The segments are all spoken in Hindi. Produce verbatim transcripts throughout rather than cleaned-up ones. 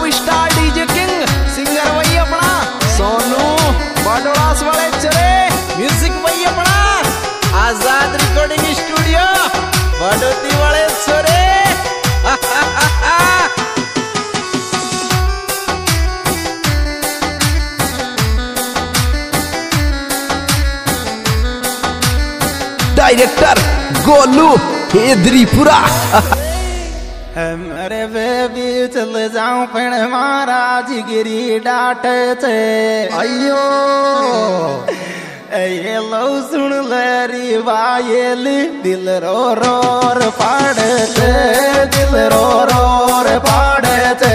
स्टार डीजे किंग सिंगर वही अपना सोनू बाडोलास वाले चले म्यूजिक वही अपना आजाद रिकॉर्डिंग स्टूडियो बाडोती वाले छोरे डायरेक्टर गोलू हेदरीपुरा मेरे बेबी चल जाऊं पण महाराज गिरी डाट थे अयो ये लो सुन लरी वायल दिल रो रोर पाड़ते दिल रो रोर पाड़ते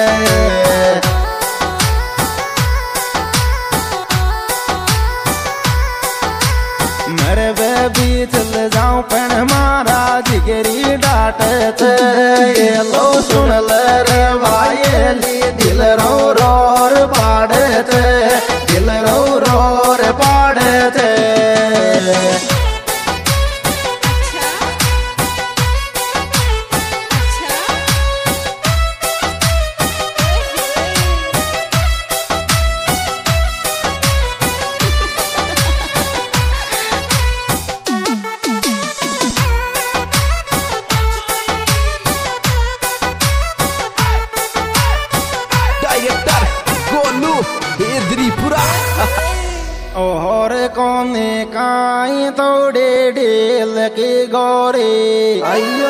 मेरे बेबी चल जाऊं पण महाराज गिरी डाटते ये लो सुन रे वायली दिल रो रोर पाड़ते दिल रो रोर पाड़ते और कोने काई तोड़े ढेल के गोरे अयो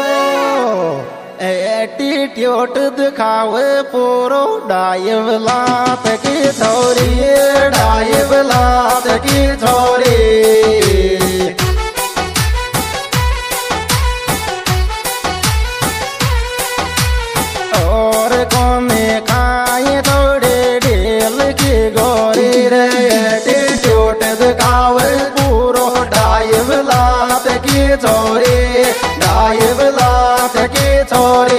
एटीट्यूड दिखावे पूरो डायव लात की छोरी डायव लात की छोरी और कोने काई तोड़े ढेल की गोरी रे गावे पूरो डायव लात की छोरी डायव लात की छोरी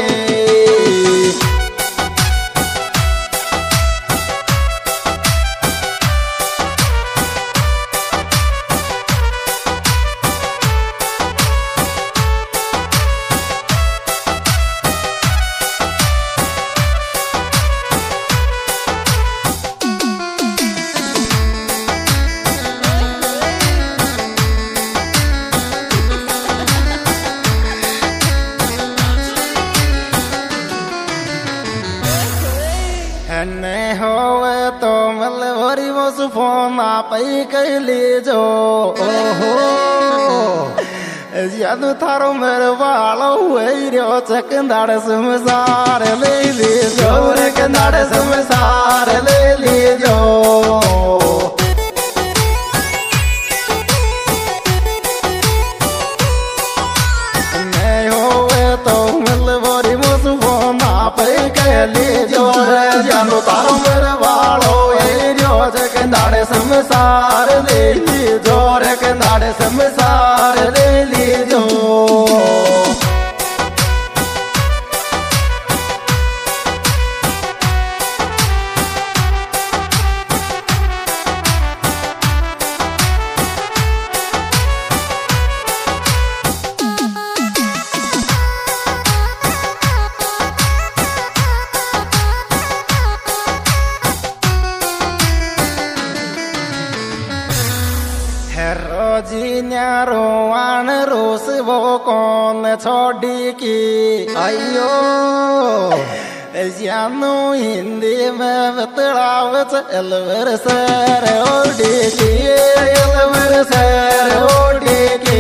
ने होवे तो मलवरी वो सुफोन आप ही कह लीजो ओहो जादू थारो मेरे वालों हुए रियो चकंदाड़ संसार ले लीजो रे कंदाड़ संसार ले लीजो ने होवे तो मलवरी वो सुफोन आप ही कह लीजो जानो तारो मेरे वालो एरियो जकंदाड़े संसार ले लीजो रे कंदाड़े संसार ले लीजो रोजी न्यारो आन रोस वो कौन छोड़ी की अयो जानो हिंदी में बतलावत अलवर सर ओडी की अलवर सर ओडी की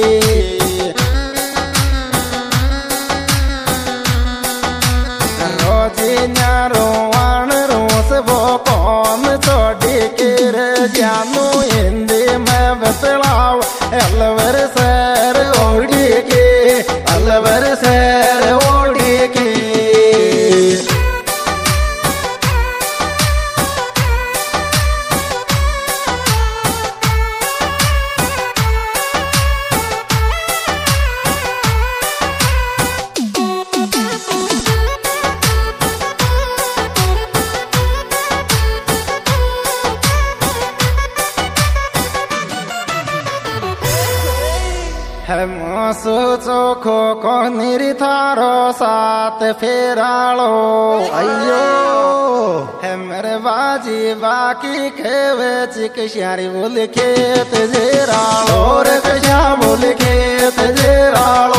रोजी न्यारो आन रोस वो कौन छोड़ी की रे जानो हिंदी में बतलाव अलवर सर ओडी के अलवर सर ओडी के हम सोचो खो को निरी थारो सात फेरालो अयो है मेरे बाजी बाकी खेवे चिक श्यारी बोल खेत जेरालो रे कशा बोल खेत जेरालो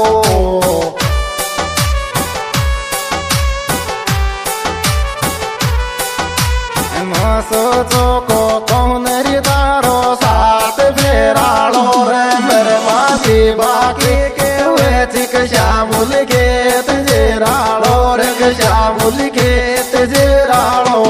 सोचो को कौन री तारो साथ फेरालो रे मेरे बाकी बाकी के हुए चिक श्यामुल के तेरालो रे श्यामुल के तेरालो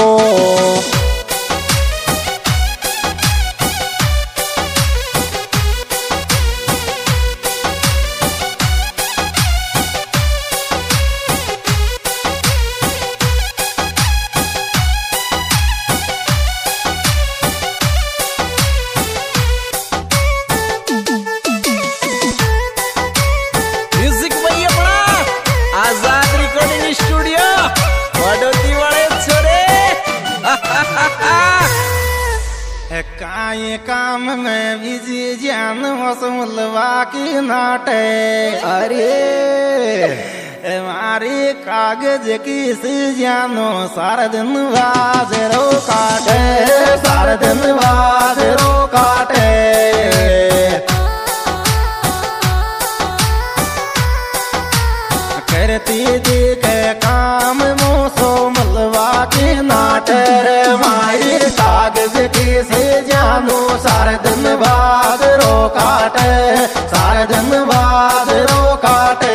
काये काम में बिजी जान मसमुलवा की नाटे अरे मारे कागज की से जानो सारा दिन बाजरो काटे सारा दिन बाजरो काटे करती देखे काम मोसो मलवा की नाटे रे मारे कागज की से जानो सारे दिन बाद रो काटे सारे दिन बाद रो काटे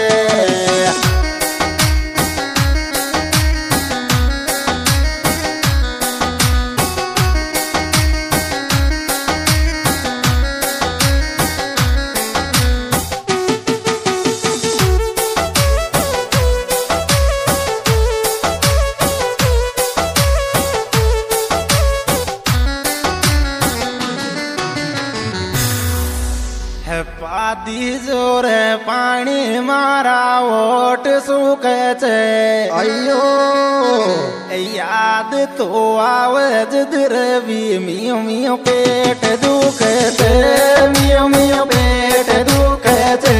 पादी जोरे पानी मारा ओट सूखे छे अयो याद तो आवे जदर भी मियो मियो पेट दुखे छे मियो मियो पेट दुखे छे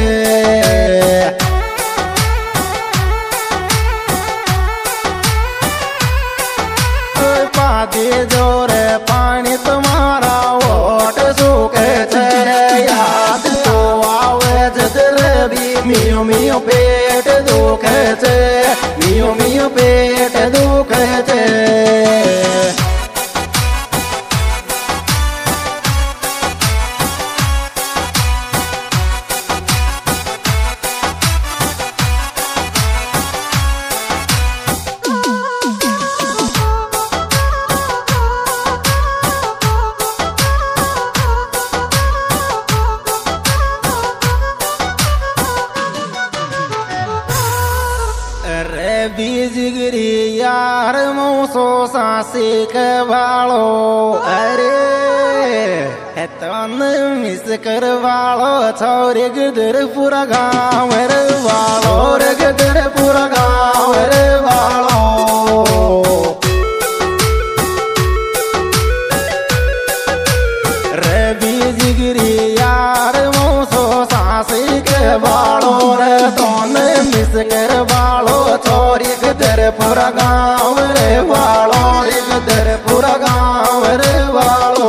पादी जोरे पानी तुम्हारा ओट सूखे छे याद मियो मियो पेट दुखे छे मियो मियो पेट दुखे छे बीजगिरी यार मौसो सासी के वालो अरे है तन मिस कर वालो छोरे गदर पूरा गाँव रे वालो रे गदर पूरा गाँव रे वालो रे बीजगिरी यार मौसो सासी के वालो रे तन मिस कर वालो छोरी गदर पूरा गाँव रे वालो गदर पूरा गाँव रे वालो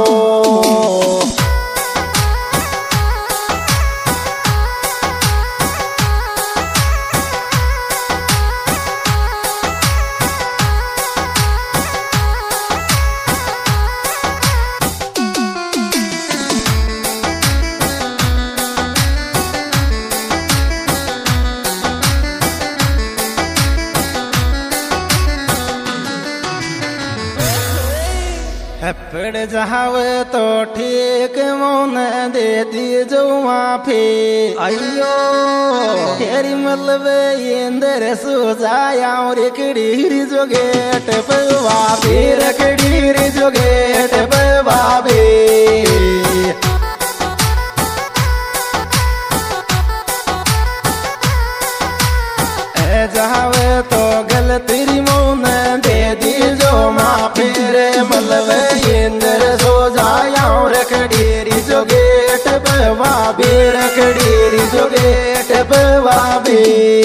पड़ जावे तो ठीक मोन दे दी जो माफी अयो तेरी मतलब इंदर सुजाया और कड़ी जो गेट पे बाबी रखड़ी जो गेट पे बाबी जावे तो गलती मोन दे दी जो माफी रे मलवे इंद्र सो जाया रखडीरी जो गेट बवा भी रखडीरी जो गेट बवा भी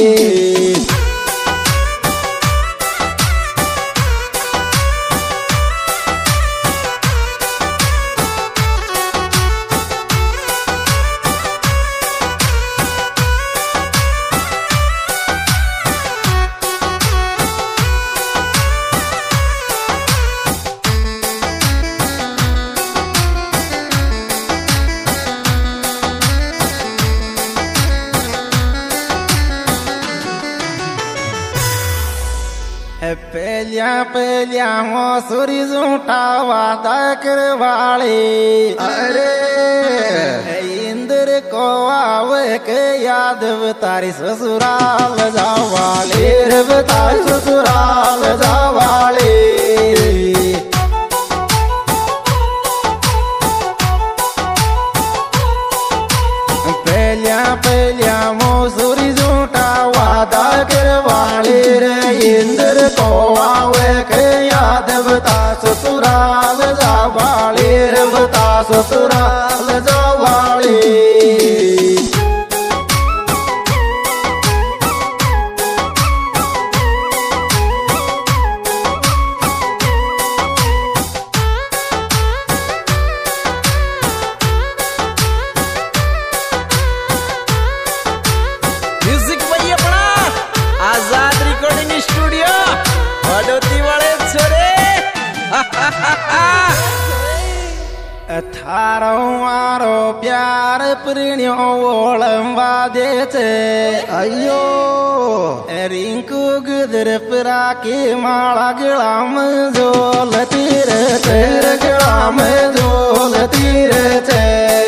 पहलिया पहलिया मसूरी झूठा वादा करवाले अरे इंद्र को आवे के याद तारी ससुराल जावाले रे तारी ससुराल जावाले पहलिया पहलिया मसूरी झूठा वादा करवाले रे इंद्र को आवे के याद बता ससुराल जावाले रे बता ससुराल जावाले म्युझिक भाई अपना आजाद रिकॉर्डिंग स्टूडियो बड़ोती वाले छोरे थारो मारो प्यार प्रणियो ओळंबा देचे अयो रिंकू गुदर परा के माळा गळाम झोल तीर तेर गळाम झोल तीर चे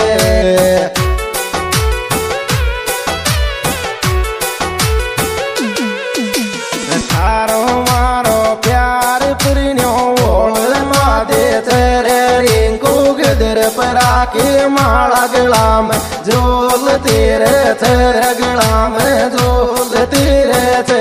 थारो मारो प्यार प्रणियो ओळंबा देचे रिंकू गुदर परा के माळा गळाम झोल तीर तेर गळाम झोल तीर चे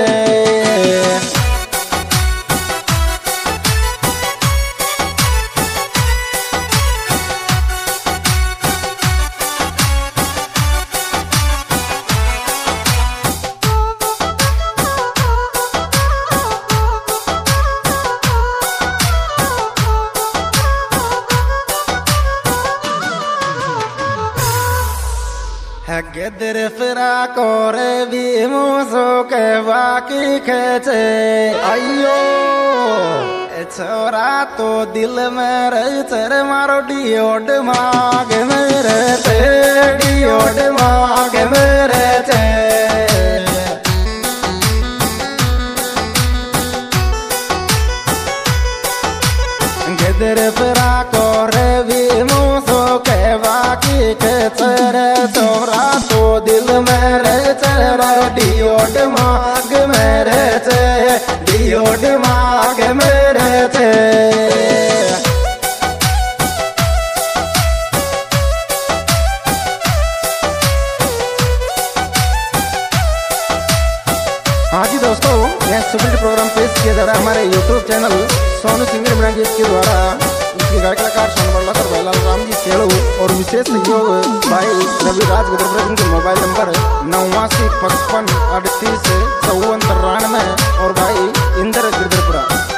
गदर फिरा कोरे भी मुसो के बाकी खेचे अयो छोरा तो दिल में रचर मारो डियोड माग मेरे ते डियोड माग मेरे ते गदर फिरा कोरे भी मुसो के बाकी खेचर छोरा तो दिल मेरे चेहरा डियोड माग मेरे चे डियोड माग मेरे चे हाँ जी दोस्तों, यह सुपर प्रोग्राम पेश किया जा रहा है हमारे YouTube channel Sonu singer Meena गीत के द्वारा। इसके गायक कलाकार सोनमल्ला भाईलाल राम जी सेड़ू और विशेष सहयोग भाई रविराज गुदरपुर के मोबाइल नंबर नवासी पचपन अड़तीस चौवन तिरानवे और भाई इंद्र गुदरपुरा।